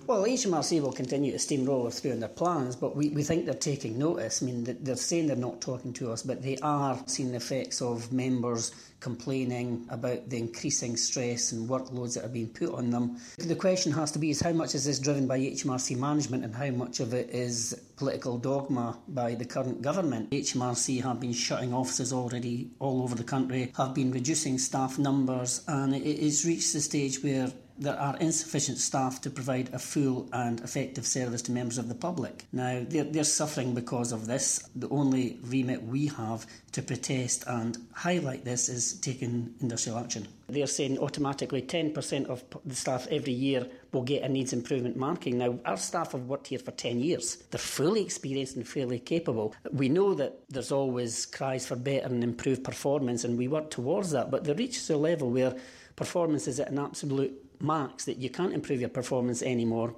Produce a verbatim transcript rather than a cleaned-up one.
Well, H M R C will continue to steamroller through in their plans, but we, we think they're taking notice. I mean, they're saying they're not talking to us, but they are seeing the effects of members complaining about the increasing stress and workloads that are being put on them. The question has to be is how much is this driven by H M R C management and how much of it is political dogma by the current government. H M R C have been shutting offices already all over the country, have been reducing staff numbers, and it is reached the stage where there are insufficient staff to provide a full and effective service to members of the public. Now, they're, they're suffering because of this. The only remit we have to protest and highlight this is taking industrial action. They're saying automatically ten percent of the staff every year will get a needs improvement marking. Now, our staff have worked here for ten years. They're fully experienced and fairly capable. We know that there's always cries for better and improved performance, and we work towards that, but there reaches a level where performance is at an absolute max that you can't improve your performance anymore